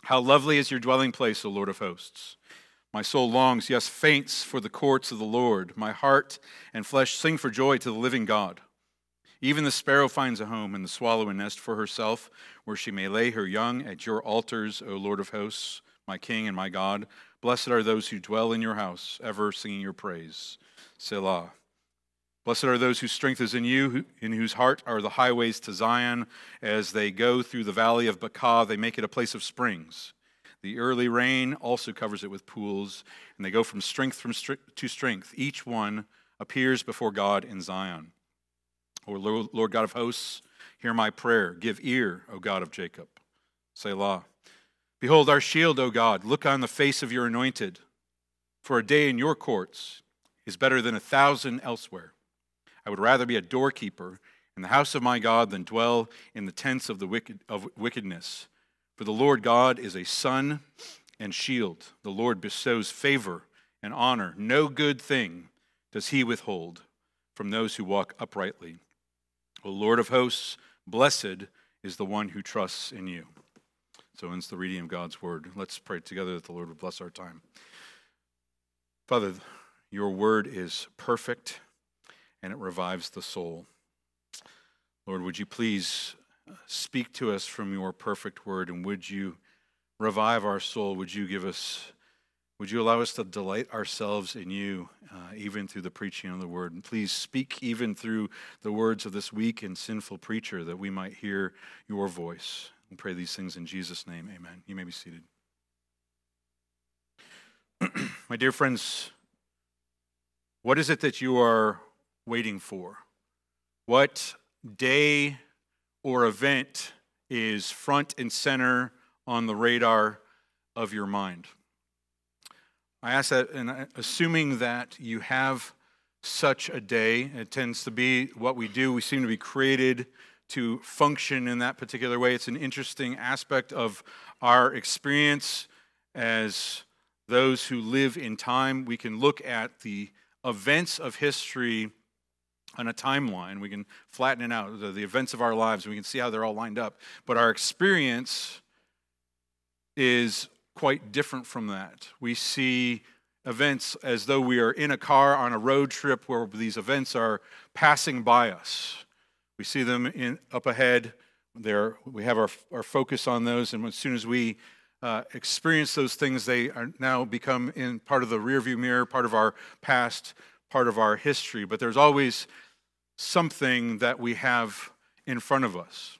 How lovely is your dwelling place, O Lord of hosts. My soul longs, yes, faints for the courts of the Lord. My heart and flesh sing for joy to the living God. Even the sparrow finds a home, and the swallow a nest for herself, where she may lay her young at your altars, O Lord of hosts, my King and my God. Blessed are those who dwell in your house, ever singing your praise. Selah. Blessed are those whose strength is in you, in whose heart are the highways to Zion. As they go through the valley of Baca, they make it a place of springs. The early rain also covers it with pools, and they go from strength to strength. Each one appears before God in Zion. O Lord God of hosts, hear my prayer. Give ear, O God of Jacob. Selah. Behold our shield, O God. Look on the face of your anointed. For a day in your courts is better than 1,000 elsewhere. I would rather be a doorkeeper in the house of my God than dwell in the tents of wickedness. For the Lord God is a sun and shield. The Lord bestows favor and honor. No good thing does he withhold from those who walk uprightly. O Lord of hosts, blessed is the one who trusts in you. So ends the reading of God's word. Let's pray together that the Lord would bless our time. Father, your word is perfect, and it revives the soul. Lord, would you please speak to us from your perfect word, and would you revive our soul? Would you allow us to delight ourselves in you, even through the preaching of the word? And please speak even through the words of this weak and sinful preacher, that we might hear your voice. We pray these things in Jesus' name, amen. You may be seated. My dear friends, what is it that you are waiting for? What day or event is front and center on the radar of your mind? I ask that, and assuming that you have such a day, it tends to be what we do. We seem to be created to function in that particular way. It's an interesting aspect of our experience as those who live in time. We can look at the events of history on a timeline. We can flatten it out, the events of our lives, and we can see how they're all lined up. But our experience is quite different from that. We see events as though we are in a car on a road trip where these events are passing by us. We see them up ahead. We have our focus on those, and as soon as we experience those things, they are now become in part of the rearview mirror, part of our past, part of our history. But there's always something that we have in front of us.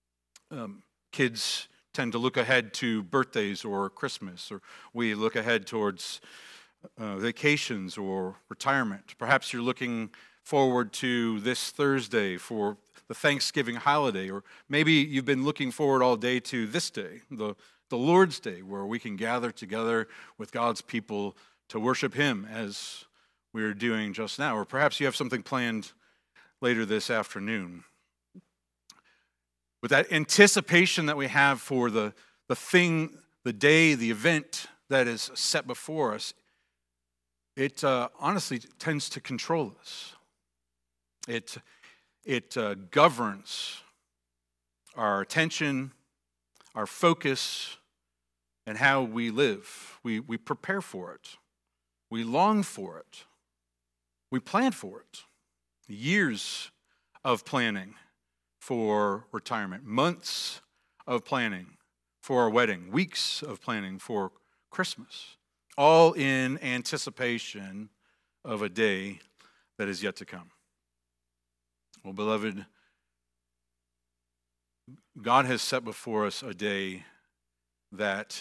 Kids tend to look ahead to birthdays or Christmas, or we look ahead towards vacations or retirement. Perhaps you're looking forward to this Thursday for the Thanksgiving holiday, or maybe you've been looking forward all day to this day, the Lord's Day, where we can gather together with God's people to worship Him as we're doing just now. Or perhaps you have something planned later this afternoon. With that anticipation that we have for the thing, the day, the event that is set before us, it honestly tends to control us. It governs our attention, our focus, and how we live. We prepare for it. We long for it. We plan for it. Years of planning for retirement, months of planning for our wedding, weeks of planning for Christmas, all in anticipation of a day that is yet to come. Well, beloved, God has set before us a day that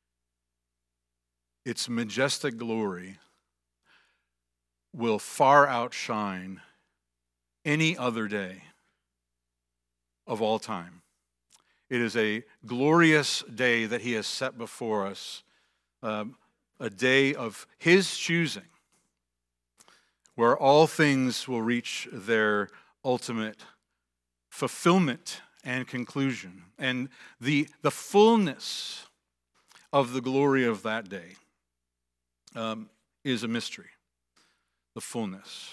its majestic glory will far outshine any other day of all time. It is a glorious day that He has set before us, a day of His choosing, where all things will reach their ultimate fulfillment and conclusion. And the fullness of the glory of that day is a mystery, the fullness.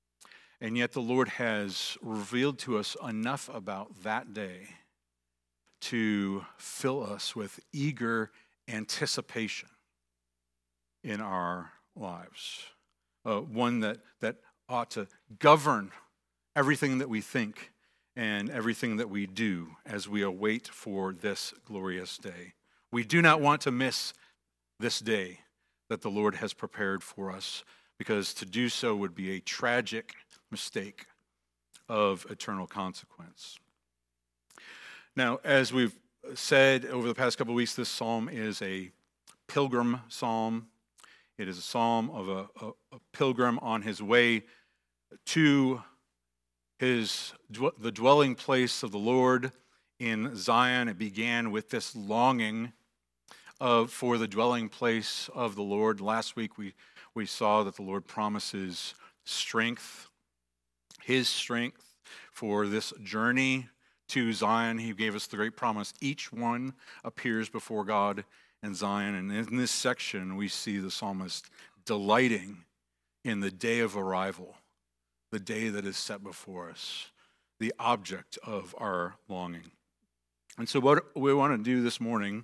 And yet the Lord has revealed to us enough about that day to fill us with eager anticipation in our lives. One that ought to govern everything that we think and everything that we do as we await for this glorious day. We do not want to miss this day that the Lord has prepared for us, because to do so would be a tragic mistake of eternal consequence. Now, as we've said over the past couple of weeks, this psalm is a pilgrim psalm. It is a psalm of a pilgrim on his way to the dwelling place of the Lord in Zion. It began with this longing for the dwelling place of the Lord. Last week we saw that the Lord promises strength, his strength for this journey to Zion. He gave us the great promise. Each one appears before God in Zion. And in this section, we see the psalmist delighting in the day of arrival, the day that is set before us, the object of our longing. And so what we want to do this morning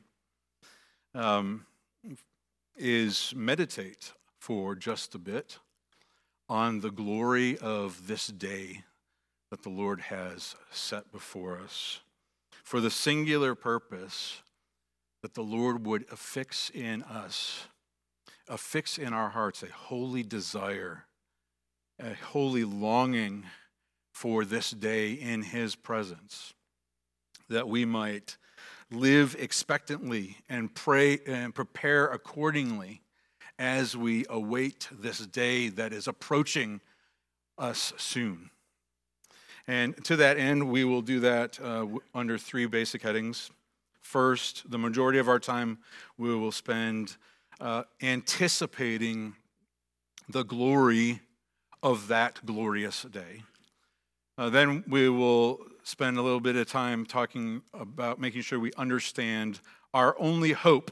is meditate for just a bit on the glory of this day that the Lord has set before us, for the singular purpose that the Lord would affix in us, affix in our hearts a holy desire, a holy longing for this day in his presence, that we might live expectantly and pray and prepare accordingly as we await this day that is approaching us soon. And to that end, we will do that under three basic headings. First, the majority of our time we will spend anticipating the glory of that glorious day. Then we will spend a little bit of time talking about making sure we understand our only hope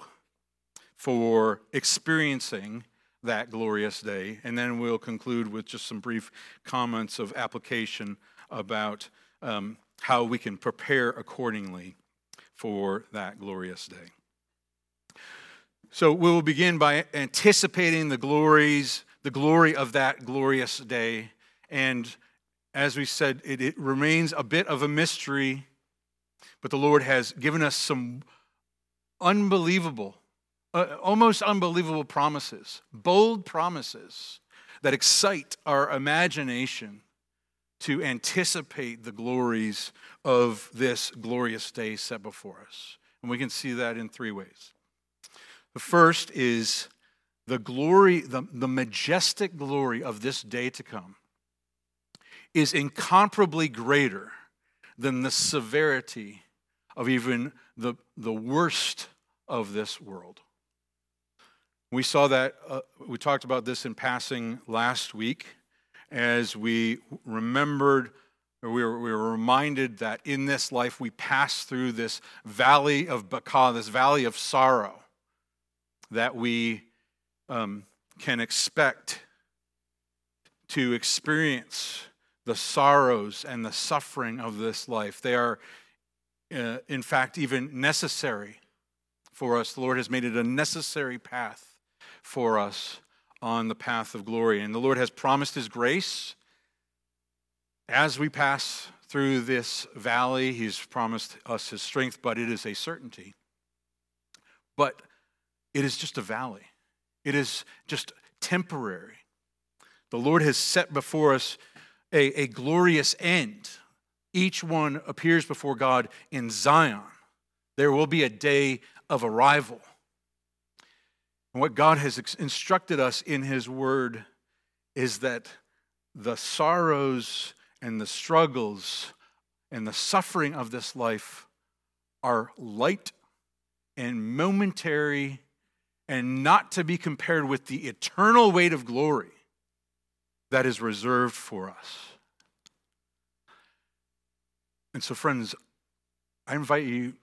for experiencing that glorious day. And then we'll conclude with just some brief comments of application about how we can prepare accordingly for that glorious day. So we will begin by anticipating the glory of that glorious day. And as we said, it remains a bit of a mystery, but the Lord has given us some unbelievable, almost unbelievable promises, bold promises that excite our imagination to anticipate the glories of this glorious day set before us. And we can see that in three ways. The first is the glory, the majestic glory of this day to come is incomparably greater than the severity of even the worst of this world. We saw that, we talked about this in passing last week as we remembered, or we were reminded that in this life we pass through this valley of Baca, this valley of sorrow, that we can expect to experience the sorrows and the suffering of this life. They are, in fact, even necessary for us. The Lord has made it a necessary path for us on the path of glory. And the Lord has promised his grace as we pass through this valley. He's promised us his strength, but it is a certainty. But it is just a valley. It is just temporary. The Lord has set before us a glorious end. Each one appears before God in Zion. There will be a day of arrival. And what God has instructed us in his word is that the sorrows and the struggles and the suffering of this life are light and momentary and not to be compared with the eternal weight of glory that is reserved for us. And so, friends, I invite you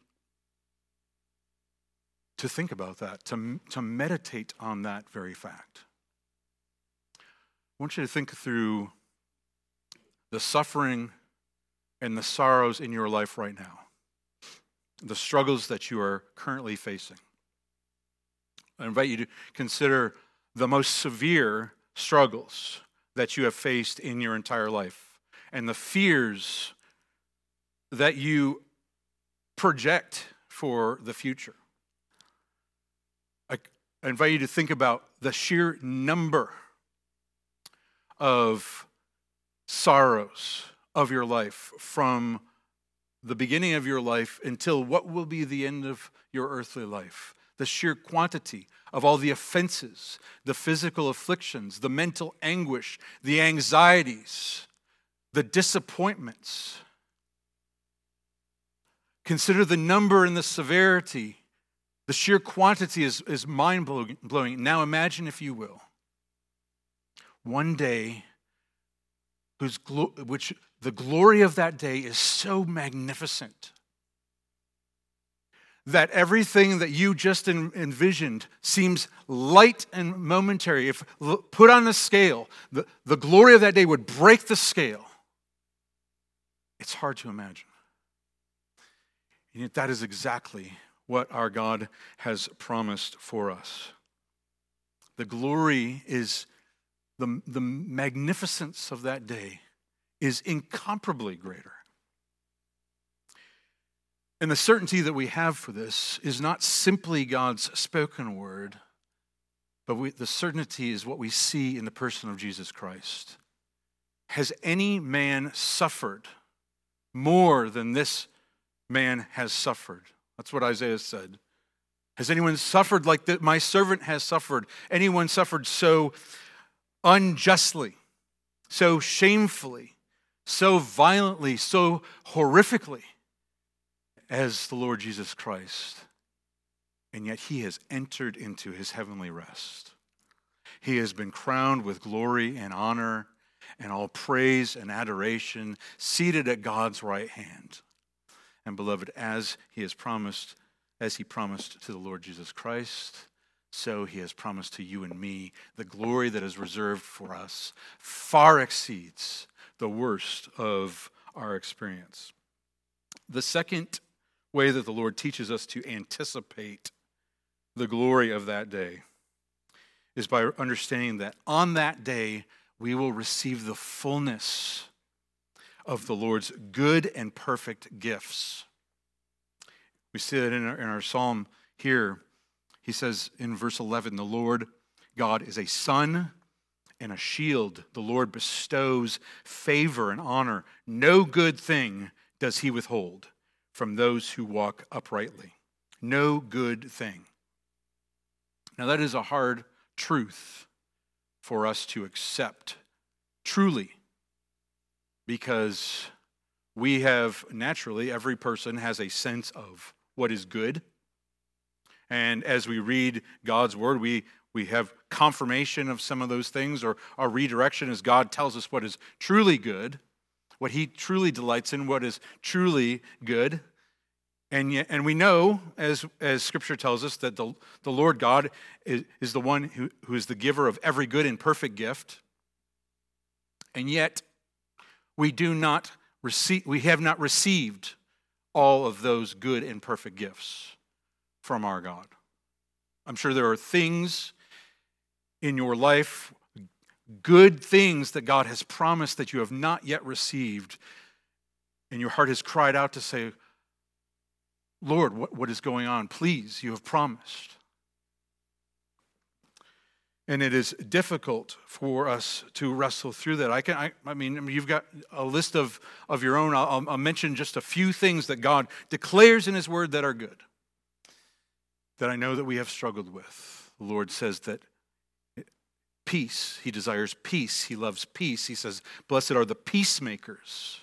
to think about that, to meditate on that very fact. I want you to think through the suffering and the sorrows in your life right now. the struggles that you are currently facing. I invite you to consider the most severe struggles that you have faced in your entire life and the fears that you project for the future. I invite you to think about the sheer number of sorrows of your life from the beginning of your life until what will be the end of your earthly life. The sheer quantity of all the offenses, the physical afflictions, the mental anguish, the anxieties, the disappointments. Consider the number and the severity. The sheer quantity is mind-blowing. Now imagine, if you will, one day which the glory of that day is so magnificent that everything that you just envisioned seems light and momentary. If put on the scale, the glory of that day would break the scale. It's hard to imagine. And yet that is exactly what our God has promised for us. The glory is, the magnificence of that day is incomparably greater. And the certainty that we have for this is not simply God's spoken word, but the certainty is what we see in the person of Jesus Christ. Has any man suffered more than this man has suffered? That's what Isaiah said. Has anyone suffered like that? My servant has suffered. Anyone suffered so unjustly, so shamefully, so violently, so horrifically as the Lord Jesus Christ? And yet he has entered into his heavenly rest. He has been crowned with glory and honor and all praise and adoration, seated at God's right hand. And beloved, as he promised to the Lord Jesus Christ, so he has promised to you and me, the glory that is reserved for us far exceeds the worst of our experience. The second way that the Lord teaches us to anticipate the glory of that day is by understanding that on that day we will receive the fullness of the Lord's good and perfect gifts. We see that in our psalm here. He says in verse 11, the Lord God is a sun and a shield. The Lord bestows favor and honor. No good thing does he withhold from those who walk uprightly. No good thing. Now that is a hard truth for us to accept, truly, because we have, naturally, every person has a sense of what is good. And as we read God's word, we have confirmation of some of those things, or our redirection as God tells us what is truly good, what he truly delights in, what is truly good. And we know, as Scripture tells us, that the Lord God is the one who is the giver of every good and perfect gift. And yet, we have not received all of those good and perfect gifts from our God. I'm sure there are things in your life, good things that God has promised that you have not yet received, and your heart has cried out to say, Lord, what is going on? Please, you have promised. And it is difficult for us to wrestle through that. I mean, you've got a list of your own. I'll mention just a few things that God declares in his word that are good, that I know that we have struggled with. The Lord says that peace, he desires peace. He loves peace. He says, blessed are the peacemakers.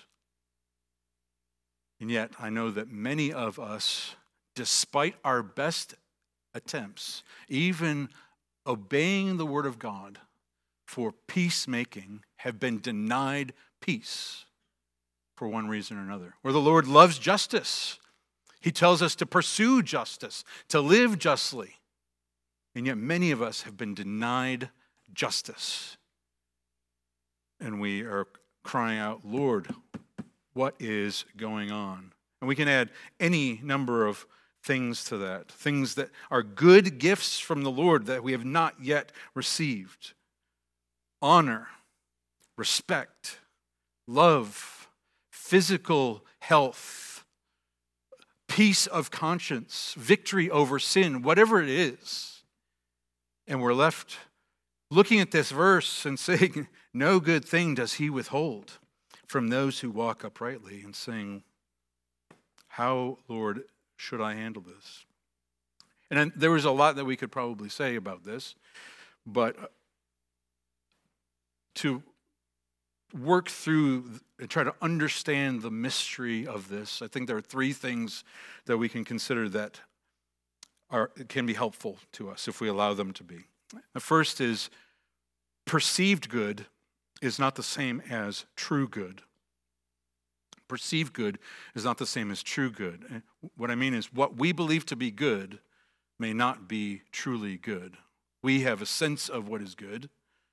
And yet, I know that many of us, despite our best attempts, even obeying the word of God for peacemaking, have been denied peace for one reason or another. Where the Lord loves justice. He tells us to pursue justice, to live justly. And yet many of us have been denied justice. And we are crying out, Lord, what is going on? And we can add any number of things to that, things that are good gifts from the Lord that we have not yet received. Honor, respect, love, physical health, peace of conscience, victory over sin, whatever it is. And we're left looking at this verse and saying, no good thing does he withhold from those who walk uprightly, and saying, how, Lord, should I handle this? And then there was a lot that we could probably say about this, but to work through and try to understand the mystery of this, I think there are three things that we can consider that can be helpful to us if we allow them to be. The first is perceived good is not the same as true good. Perceived good is not the same as true good. And what I mean is what we believe to be good may not be truly good. We have a sense of what is good,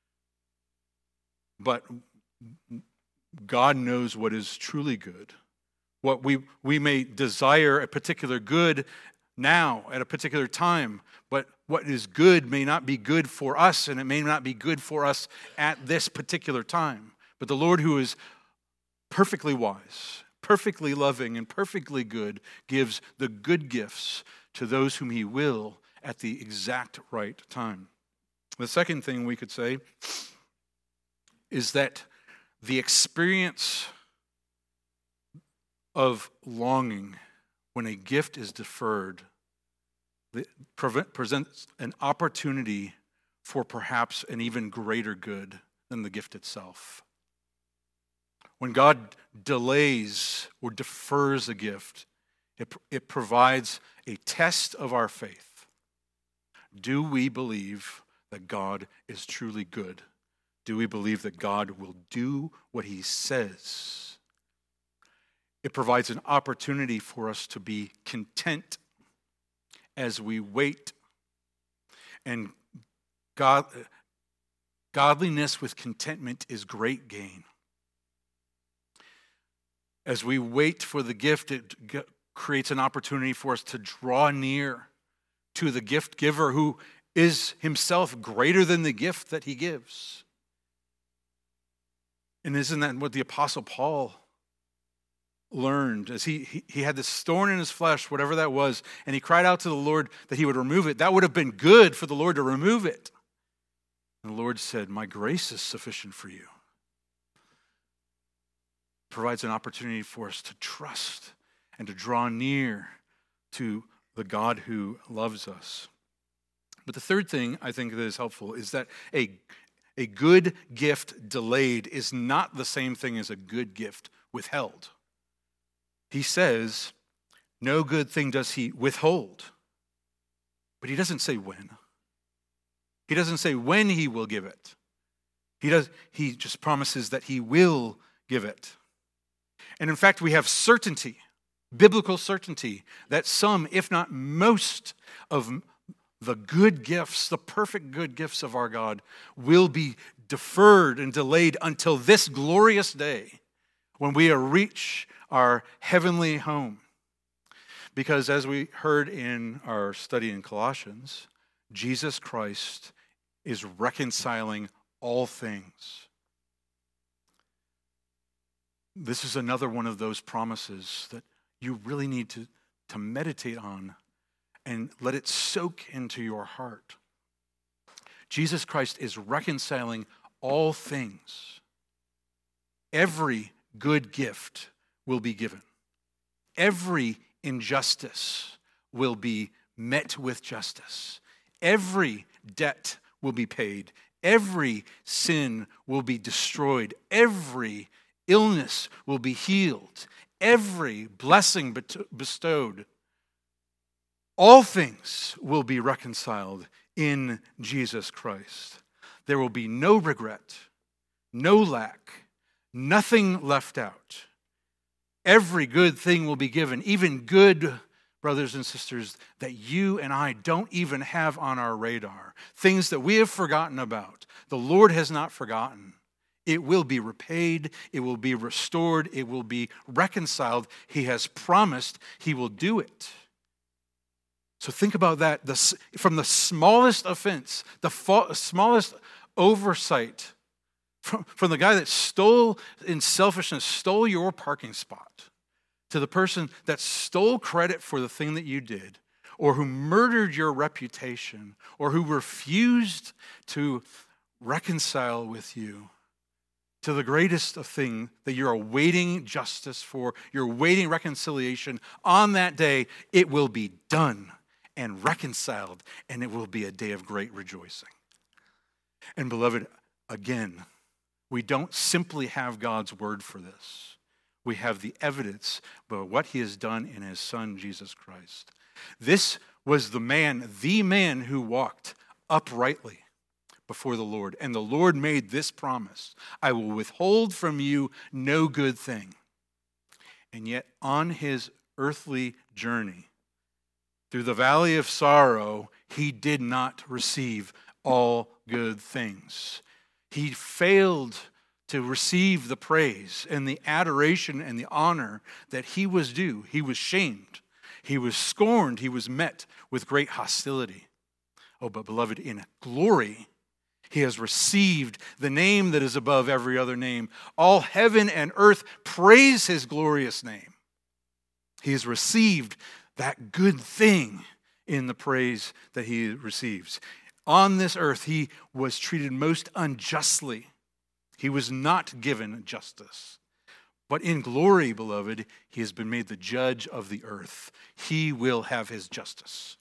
but God knows what is truly good. What we may desire a particular good now at a particular time, but what is good may not be good for us, and it may not be good for us at this particular time. But the Lord, who is perfectly wise, perfectly loving, and perfectly good, gives the good gifts to those whom he will at the exact right time. The second thing we could say is that the experience of longing when a gift is deferred presents an opportunity for perhaps an even greater good than the gift itself. When God delays or defers a gift, it provides a test of our faith. Do we believe that God is truly good? Do we believe that God will do what he says? It provides an opportunity for us to be content as we wait. And godliness with contentment is great gain. As we wait for the gift, it creates an opportunity for us to draw near to the gift giver, who is himself greater than the gift that he gives. And isn't that what the Apostle Paul learned? As he had this thorn in his flesh, whatever that was, and he cried out to the Lord that he would remove it. That would have been good for the Lord to remove it. And the Lord said, my grace is sufficient for you. Provides an opportunity for us to trust and to draw near to the God who loves us. But the third thing I think that is helpful is that a good gift delayed is not the same thing as a good gift withheld. He says, no good thing does he withhold. But he doesn't say when. He doesn't say when he will give it. He just promises that he will give it. And in fact, we have certainty, biblical certainty, that some, if not most, of the good gifts, the perfect good gifts of our God, will be deferred and delayed until this glorious day when we reach our heavenly home. Because as we heard in our study in Colossians, Jesus Christ is reconciling all things. This is another one of those promises that you really need to meditate on and let it soak into your heart. Jesus Christ is reconciling all things. Every good gift will be given. Every injustice will be met with justice. Every debt will be paid. Every sin will be destroyed. Every illness will be healed. Every blessing bestowed. All things will be reconciled in Jesus Christ. There will be no regret, no lack, nothing left out. Every good thing will be given, even good, brothers and sisters, that you and I don't even have on our radar. Things that we have forgotten about. The Lord has not forgotten. It will be repaid. It will be restored. It will be reconciled. He has promised he will do it. So think about that. From the smallest offense, the smallest oversight, from the guy that stole in selfishness, stole your parking spot, to the person that stole credit for the thing that you did, or who murdered your reputation, or who refused to reconcile with you, to the greatest of thing that you're awaiting justice for, you're awaiting reconciliation. On that day, it will be done and reconciled, and it will be a day of great rejoicing. And beloved, again, we don't simply have God's word for this. We have the evidence of what he has done in his Son, Jesus Christ. This was the man who walked uprightly before the Lord. And the Lord made this promise: I will withhold from you no good thing. And yet on his earthly journey, through the valley of sorrow, he did not receive all good things. He failed to receive the praise and the adoration and the honor that he was due. He was shamed. He was scorned. He was met with great hostility. Oh, but beloved, in glory, he has received the name that is above every other name. All heaven and earth praise his glorious name. He has received that good thing in the praise that he receives. On this earth, he was treated most unjustly. He was not given justice. But in glory, beloved, he has been made the judge of the earth. He will have his justice.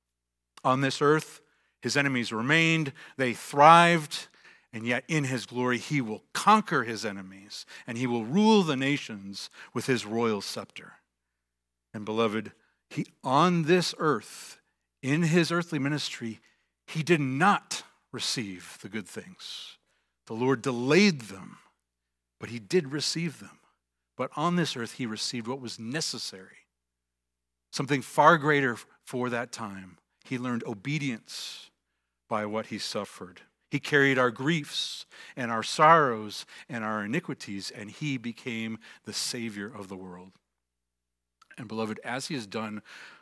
On this earth, his enemies remained, they thrived, and yet in his glory he will conquer his enemies, and he will rule the nations with his royal scepter. And beloved, he on this earth, in his earthly ministry, he did not receive the good things. The Lord delayed them, but he did receive them. But on this earth, he received what was necessary, something far greater for that time. He learned obedience by what he suffered. He carried our griefs and our sorrows and our iniquities, and he became the Savior of the world. And beloved, as he has done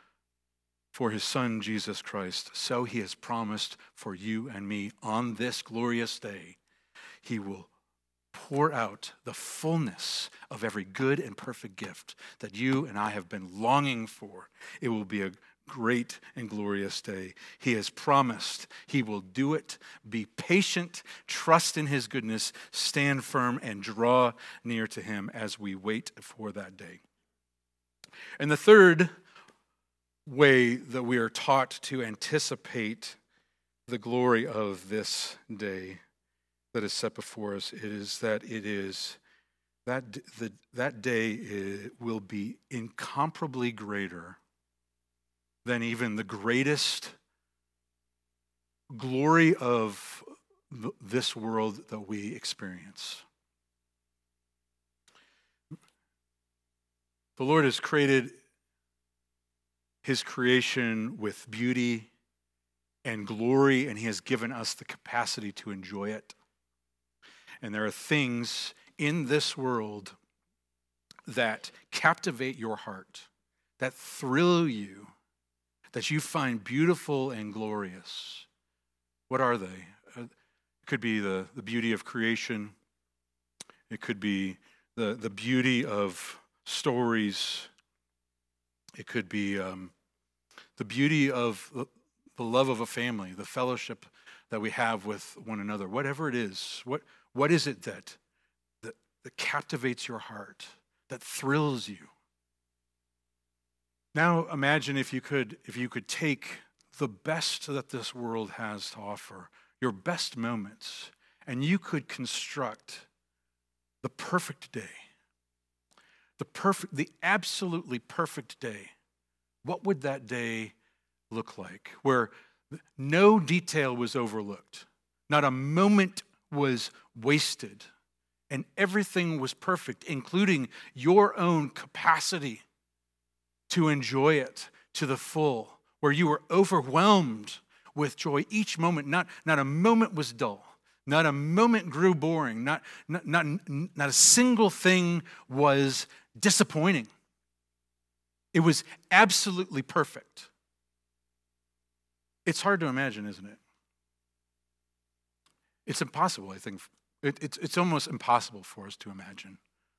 for his Son, Jesus Christ, so he has promised for you and me on this glorious day. He will pour out the fullness of every good and perfect gift that you and I have been longing for. It will be a great and glorious day. He has promised he will do it. Be patient, trust in his goodness, stand firm, and draw near to him as we wait for that day. And the third way that we are taught to anticipate the glory of this day that is set before us, that day will be incomparably greater than even the greatest glory of this world that we experience. The Lord has created his creation with beauty and glory, and he has given us the capacity to enjoy it. And there are things in this world that captivate your heart, that thrill you, that you find beautiful and glorious. What are they? It could be the beauty of creation. It could be the beauty of stories. It could be the beauty of the love of a family, the fellowship that we have with one another. Whatever it is, what is it that captivates your heart, that thrills you? Now imagine if you could take the best that this world has to offer, your best moments, and you could construct the perfect day, the absolutely perfect day. What would that day look like? Where no detail was overlooked, not a moment was wasted, and everything was perfect, including your own capacity to enjoy it to the full, where you were overwhelmed with joy each moment. Not a moment was dull. Not a moment grew boring. Not a single thing was disappointing. It was absolutely perfect. It's hard to imagine, isn't it? It's impossible, I think. It's almost impossible for us to imagine.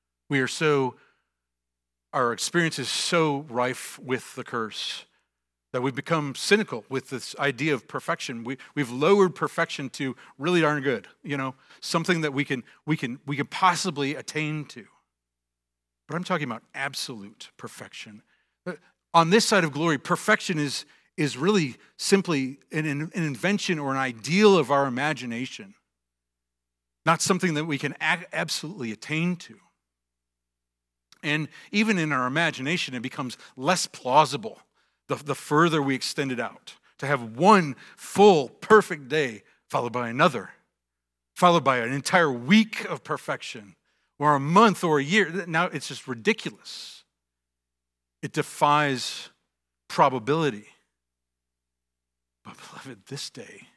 Our experience is so rife with the curse that we've become cynical with this idea of perfection. We've lowered perfection to really darn good, something that we can possibly attain to. But I'm talking about absolute perfection. On this side of glory, perfection is really simply an invention or an ideal of our imagination, not something that we can absolutely attain to. And even in our imagination, it becomes less plausible the further we extend it out. To have one full, perfect day followed by another, followed by an entire week of perfection, or a month or a year. Now it's just ridiculous. It defies probability. But beloved, this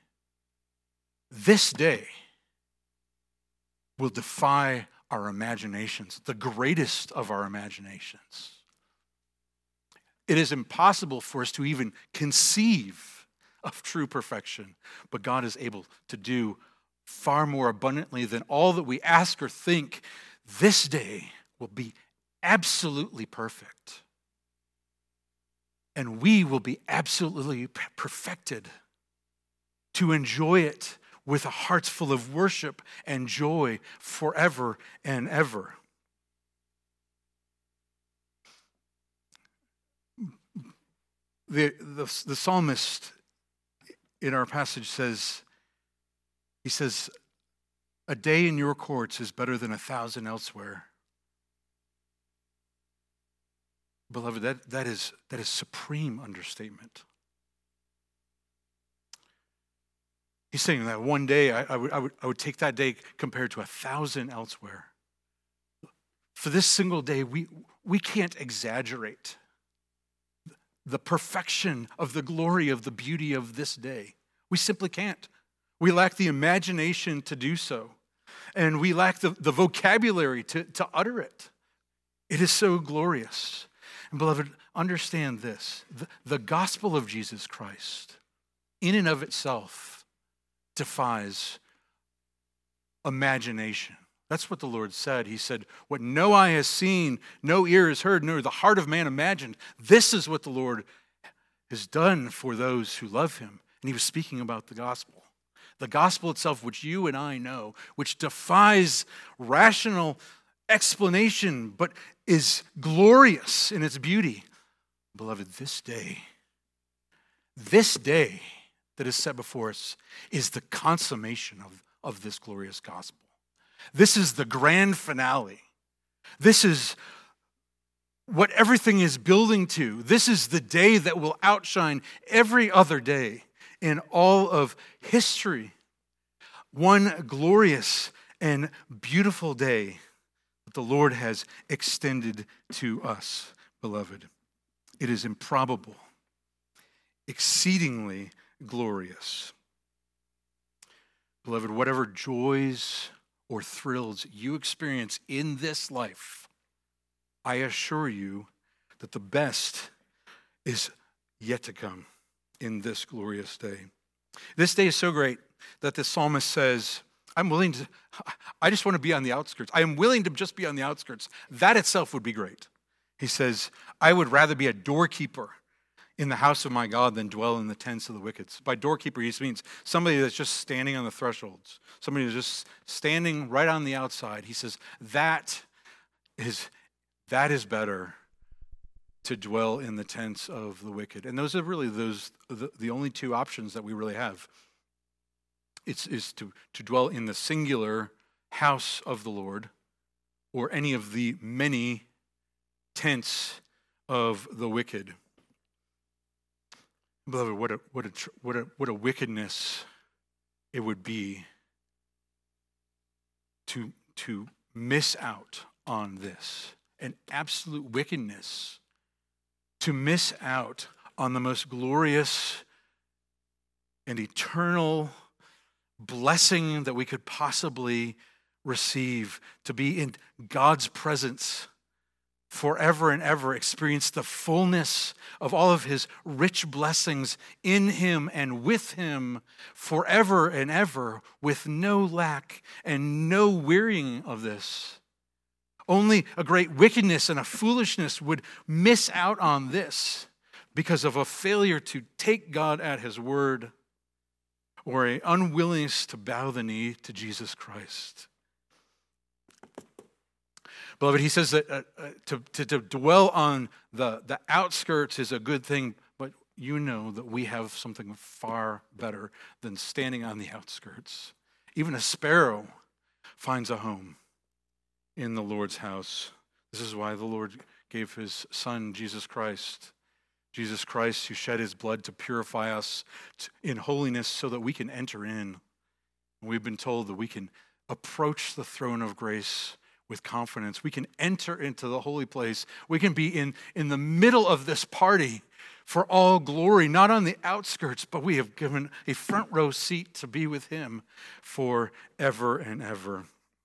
day will defy our imaginations, the greatest of our imaginations. It is impossible for us to even conceive of true perfection, but God is able to do far more abundantly than all that we ask or think. This day will be absolutely perfect, and we will be absolutely perfected to enjoy it with a hearts full of worship and joy forever and ever. The psalmist in our passage says, a day in your courts is better than 1,000 elsewhere. Beloved, that is supreme understatement. He's saying that one day, I would take that day compared to 1,000 elsewhere. For this single day, we can't exaggerate the perfection of the glory of the beauty of this day. We simply can't. We lack the imagination to do so. And we lack the vocabulary to utter it. It is so glorious. And beloved, understand this. The gospel of Jesus Christ, in and of itself, defies imagination. That's what the Lord said. He said, what no eye has seen, no ear has heard, nor the heart of man imagined, this is what the Lord has done for those who love him. And he was speaking about the gospel. The gospel itself, which you and I know, which defies rational explanation, but is glorious in its beauty. Beloved, this day that is set before us is the consummation of this glorious gospel. This is the grand finale. This is what everything is building to. This is the day that will outshine every other day in all of history. One glorious and beautiful day that the Lord has extended to us, beloved. It is improbable, exceedingly glorious. Beloved, whatever joys or thrills you experience in this life, I assure you that the best is yet to come in this glorious day. This day is so great that the psalmist says, I just want to be on the outskirts. I am willing to just be on the outskirts. That itself would be great. He says, I would rather be a doorkeeper in the house of my God than dwell in the tents of the wicked. By doorkeeper, he means somebody that's just standing on the thresholds. Somebody who's just standing right on the outside. He says, that is better to dwell in the tents of the wicked. And those are really the only two options that we really have. Is to dwell in the singular house of the Lord or any of the many tents of the wicked. Beloved, what a wickedness it would be to miss out on this. An absolute wickedness to miss out on the most glorious and eternal blessing that we could possibly receive, to be in God's presence forever and ever, experience the fullness of all of his rich blessings in him and with him forever and ever, with no lack and no wearying of this. Only a great wickedness and a foolishness would miss out on this because of a failure to take God at his word, or an unwillingness to bow the knee to Jesus Christ. Beloved, he says that to dwell on the outskirts is a good thing, but you know that we have something far better than standing on the outskirts. Even a sparrow finds a home in the Lord's house. This is why the Lord gave his Son, Jesus Christ, who shed his blood to purify us in holiness so that we can enter in. We've been told that we can approach the throne of grace with confidence. We can enter into the holy place. We can be in the middle of this party for all glory, not on the outskirts, but we have given a front row seat to be with him forever and ever.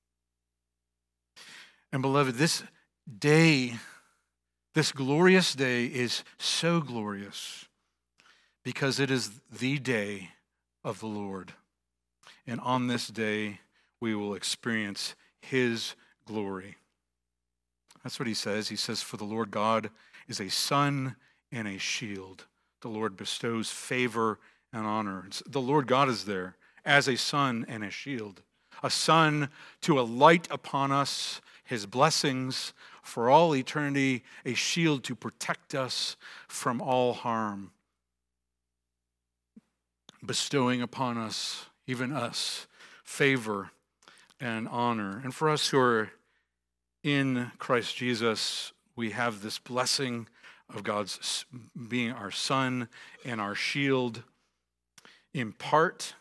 And beloved, this day, this glorious day is so glorious because it is the day of the Lord. And on this day, we will experience his glory. That's what he says. He says, for the Lord God is a sun and a shield. The Lord bestows favor and honor. The Lord God is there as a sun and a shield. A sun to alight upon us his blessings for all eternity, a shield to protect us from all harm, bestowing upon us, even us, favor and honor. And for us who are in Christ Jesus, we have this blessing of God's being our sun and our shield in part,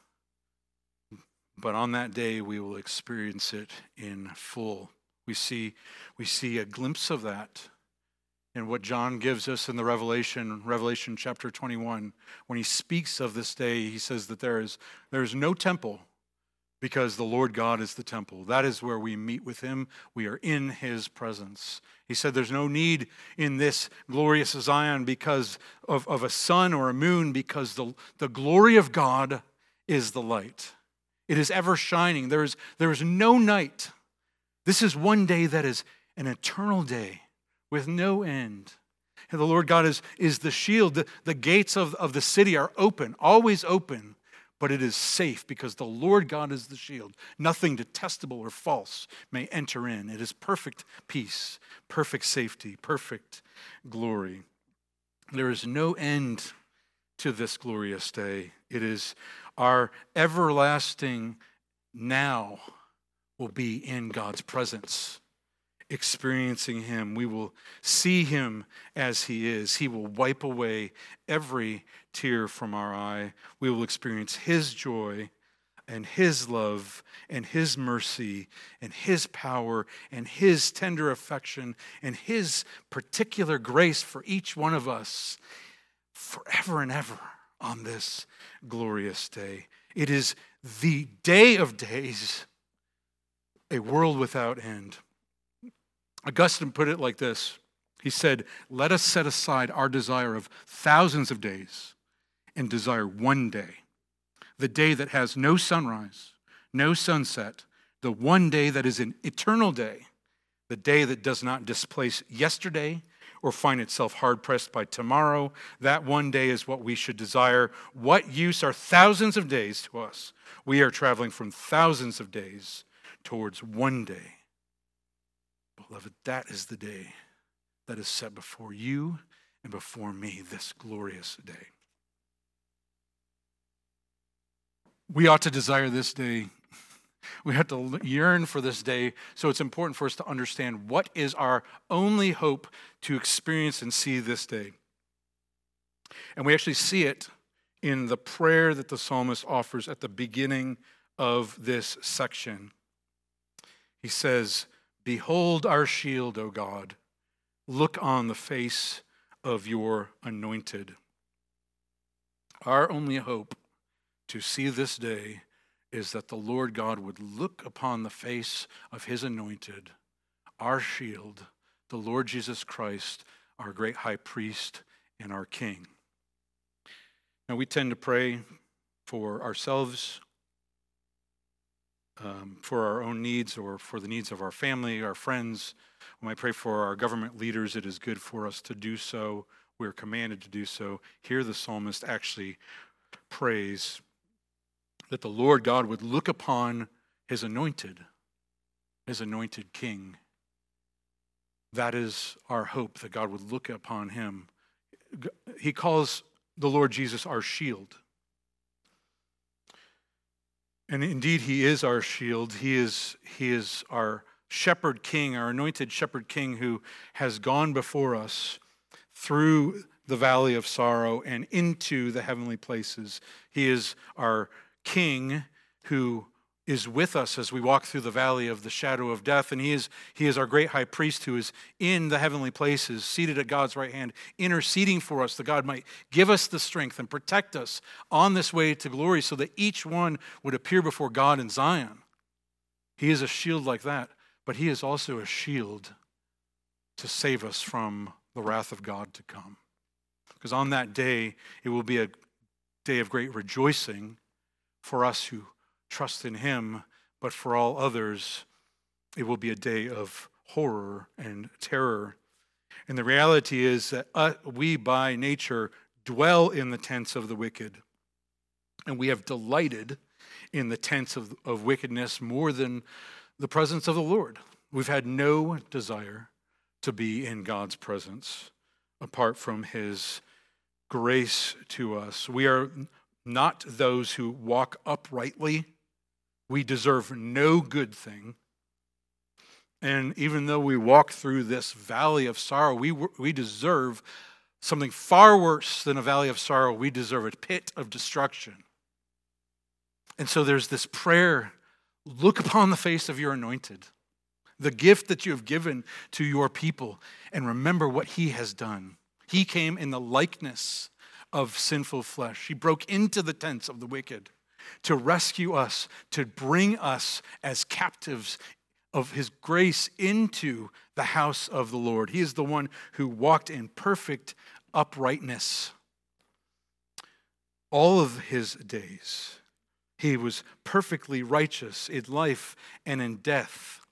but on that day we will experience it in full. We see a glimpse of that in what John gives us in the Revelation chapter 21. When he speaks of this day, he says that there is no temple, because the Lord God is the temple. That is where we meet with him. We are in his presence. He said there's no need in this glorious Zion because of a sun or a moon, because the glory of God is the light. It is ever shining. There is no night. This is one day that is an eternal day with no end. And the Lord God is the shield. The gates of the city are open, always open. But it is safe because the Lord God is the shield. Nothing detestable or false may enter in. It is perfect peace, perfect safety, perfect glory. There is no end to this glorious day. It is our everlasting now will be in God's presence, experiencing him. We will see him as he is. He will wipe away every tear from our eye. We will experience his joy and his love and his mercy and his power and his tender affection and his particular grace for each one of us forever and ever on this glorious day. It is the day of days, a world without end. Augustine put it like this. He said, let us set aside our desire of thousands of days and desire one day, the day that has no sunrise, no sunset, the one day that is an eternal day, the day that does not displace yesterday or find itself hard-pressed by tomorrow. That one day is what we should desire. What use are thousands of days to us? We are traveling from thousands of days towards one day. Beloved, that is the day that is set before you and before me, this glorious day. We ought to desire this day. We have to yearn for this day, so it's important for us to understand what is our only hope to experience and see this day. And we actually see it in the prayer that the psalmist offers at the beginning of this section. He says, behold our shield, O God. Look on the face of your anointed. Our only hope to see this day is that the Lord God would look upon the face of his anointed, our shield, the Lord Jesus Christ, our great high priest and our king. Now, we tend to pray for ourselves, for our own needs, or for the needs of our family, our friends. When I pray for our government leaders, it is good for us to do so. We are commanded to do so. Here the psalmist actually prays that the Lord God would look upon his anointed king. That is our hope, that God would look upon him. He calls the Lord Jesus our shield. And indeed, he is our shield. He is our shepherd king, our anointed shepherd king, who has gone before us through the valley of sorrow and into the heavenly places. He is our king who is with us as we walk through the valley of the shadow of death. And he is our great high priest who is in the heavenly places, seated at God's right hand, interceding for us, that God might give us the strength and protect us on this way to glory, so that each one would appear before God in Zion. He is a shield like that, but he is also a shield to save us from the wrath of God to come. Because on that day, it will be a day of great rejoicing for us who trust in him, but for all others, it will be a day of horror and terror. And the reality is that we by nature dwell in the tents of the wicked, and we have delighted in the tents of wickedness more than the presence of the Lord. We've had no desire to be in God's presence apart from his grace to us. We are not those who walk uprightly. We deserve no good thing. And even though we walk through this valley of sorrow, we deserve something far worse than a valley of sorrow. We deserve a pit of destruction. And so there's this prayer: look upon the face of your anointed, the gift that you have given to your people, and remember what he has done. He came in the likeness of sinful flesh. He broke into the tents of the wicked to rescue us, to bring us as captives of his grace into the house of the Lord. He is the one who walked in perfect uprightness all of his days. He was perfectly righteous in life and in death.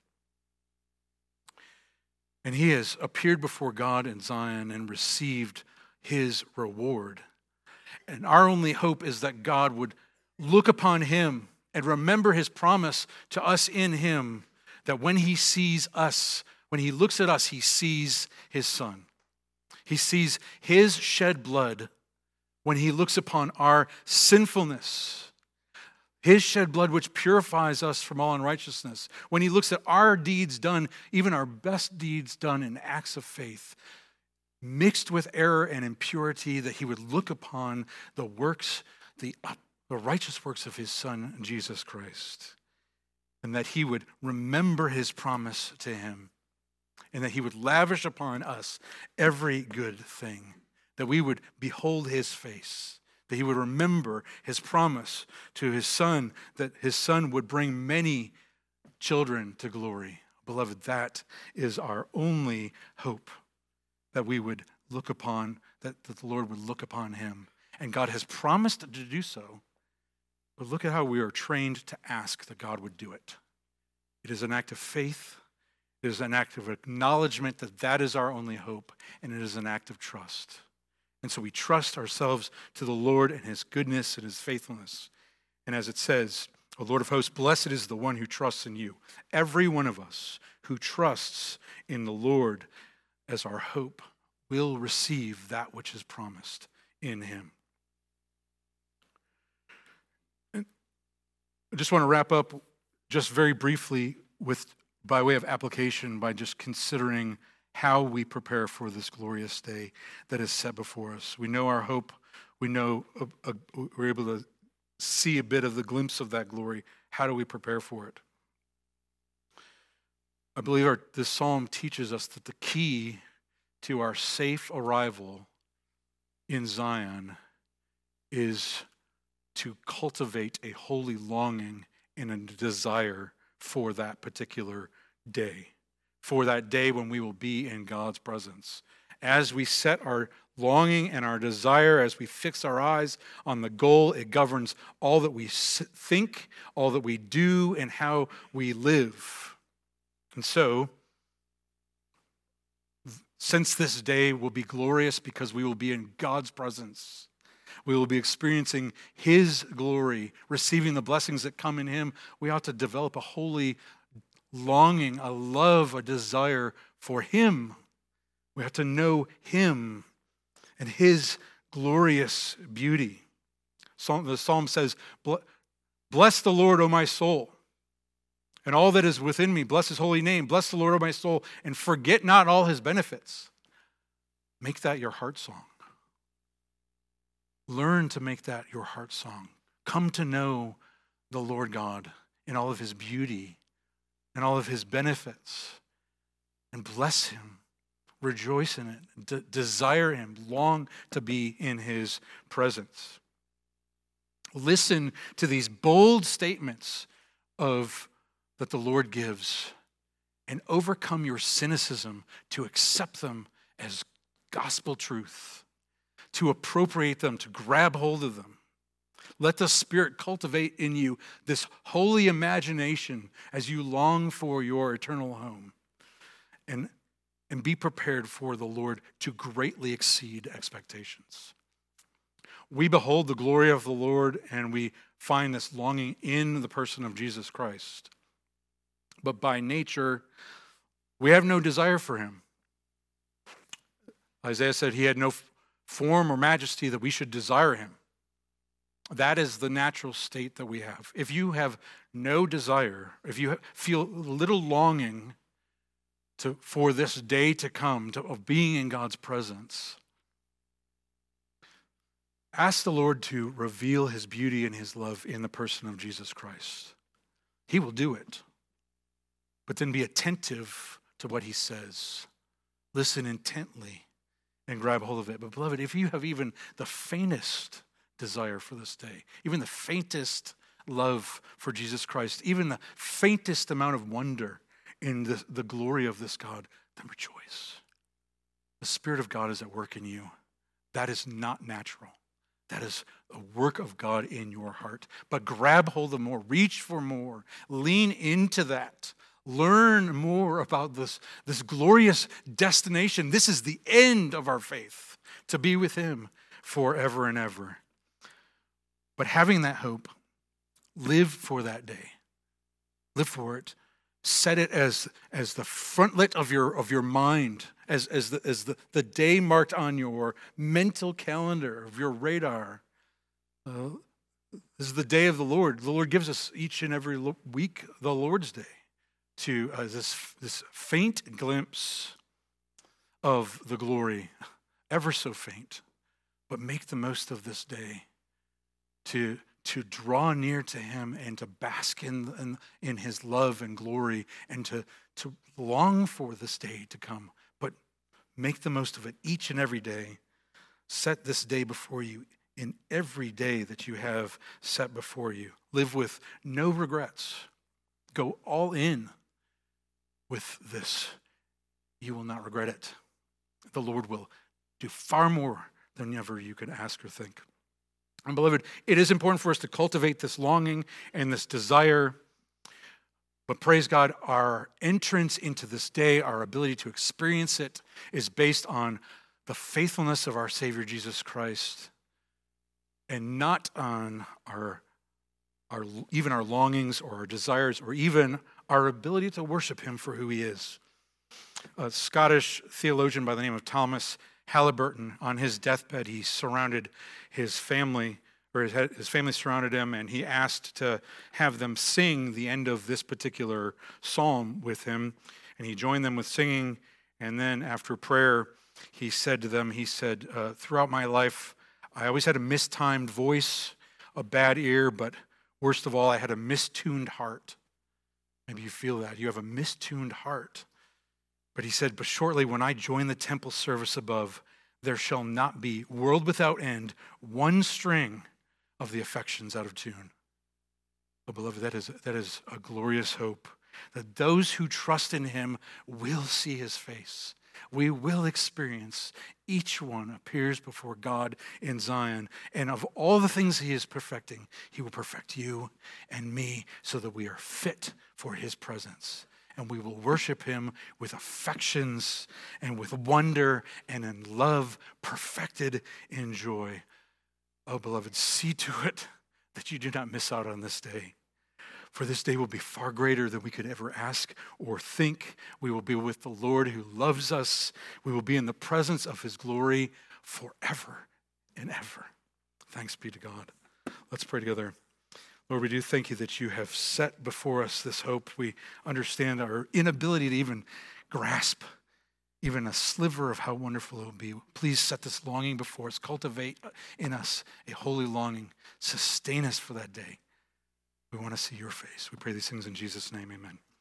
And he has appeared before God in Zion and received his reward. And our only hope is that God would look upon him and remember his promise to us in him, that when he sees us, when he looks at us, he sees his son. He sees his shed blood when he looks upon our sinfulness. His shed blood which purifies us from all unrighteousness. When he looks at our deeds done, even our best deeds done in acts of faith, mixed with error and impurity, that he would look upon the works, the righteous works of his Son, Jesus Christ, and that he would remember his promise to him, and that he would lavish upon us every good thing, that we would behold his face, that he would remember his promise to his Son, that his Son would bring many children to glory. Beloved, that is our only hope, that we would look upon, that the Lord would look upon him. And God has promised to do so. But look at how we are trained to ask that God would do it. It is an act of faith. It is an act of acknowledgement that that is our only hope. And it is an act of trust. And so we trust ourselves to the Lord and his goodness and his faithfulness. And as it says, O Lord of hosts, blessed is the one who trusts in you. Every one of us who trusts in the Lord as our hope will receive that which is promised in him. I just want to wrap up just very briefly by way of application, by just considering how we prepare for this glorious day that is set before us. We know our hope. We know we're able to see a bit of the glimpse of that glory. How do we prepare for it? I believe this psalm teaches us that the key to our safe arrival in Zion is to cultivate a holy longing and a desire for that particular day, for that day when we will be in God's presence. As we set our longing and our desire, as we fix our eyes on the goal, it governs all that we think, all that we do, and how we live. And so, since this day will be glorious because we will be in God's presence, we will be experiencing His glory, receiving the blessings that come in Him, we ought to develop a holy longing, a love, a desire for Him. We have to know Him and His glorious beauty. The psalm says, "Bless the Lord, O my soul, and all that is within me. Bless His holy name. Bless the Lord, O my soul, and forget not all His benefits." Make that your heart song. Learn to make that your heart song. Come to know the Lord God in all of His beauty and all of His benefits, and bless Him. Rejoice in it. Desire Him. Long to be in His presence. Listen to these bold statements that the Lord gives, and overcome your cynicism to accept them as gospel truth, to appropriate them, to grab hold of them. Let the Spirit cultivate in you this holy imagination as you long for your eternal home. And be prepared for the Lord to greatly exceed expectations. We behold the glory of the Lord, and we find this longing in the person of Jesus Christ. But by nature, we have no desire for Him. Isaiah said He had no form or majesty that we should desire Him. That is the natural state that we have. If you have no desire, if you feel little longing for this day to come, of being in God's presence, ask the Lord to reveal His beauty and His love in the person of Jesus Christ. He will do it. But then be attentive to what He says. Listen intently and grab hold of it. But beloved, if you have even the faintest desire for this day, even the faintest love for Jesus Christ, even the faintest amount of wonder in the glory of this God, then rejoice. The Spirit of God is at work in you. That is not natural. That is a work of God in your heart. But grab hold of more, reach for more, lean into that. Learn more about this glorious destination. This is the end of our faith, to be with Him forever and ever. But having that hope, live for that day. Live for it. Set it as the frontlet of your mind, as the day marked on your mental calendar, of your radar. This is the day of the Lord. The Lord gives us each and every week the Lord's Day, to this faint glimpse of the glory, ever so faint, but make the most of this day to draw near to Him and to bask in His love and glory, and to long for this day to come. But make the most of it each and every day. Set this day before you in every day that you have set before you. Live with no regrets. Go all in with this. You will not regret it. The Lord will do far more than ever you could ask or think. And beloved, it is important for us to cultivate this longing and this desire. But praise God, our entrance into this day, our ability to experience it, is based on the faithfulness of our Savior Jesus Christ, and not on even our longings or our desires, or even our ability to worship Him for who He is. A Scottish theologian by the name of Thomas Halliburton, on his deathbed, he surrounded his family, or his family surrounded him, and he asked to have them sing the end of this particular psalm with him. And he joined them with singing, and then after prayer, he said to them, throughout my life, I always had a mistimed voice, a bad ear, but worst of all, I had a mistuned heart. Maybe you feel that. You have a mistuned heart. But he said, but shortly when I join the temple service above, there shall not be, world without end, one string of the affections out of tune. Oh, beloved, that is a glorious hope, that those who trust in him will see his face. We will experience, each one appears before God in Zion, and of all the things he is perfecting, he will perfect you and me so that we are fit for his presence. And we will worship him with affections and with wonder and in love perfected in joy. Oh, beloved, see to it that you do not miss out on this day. For this day will be far greater than we could ever ask or think. We will be with the Lord who loves us. We will be in the presence of his glory forever and ever. Thanks be to God. Let's pray together. Lord, we do thank you that you have set before us this hope. We understand our inability to even grasp even a sliver of how wonderful it will be. Please set this longing before us. Cultivate in us a holy longing. Sustain us for that day. We want to see your face. We pray these things in Jesus' name. Amen.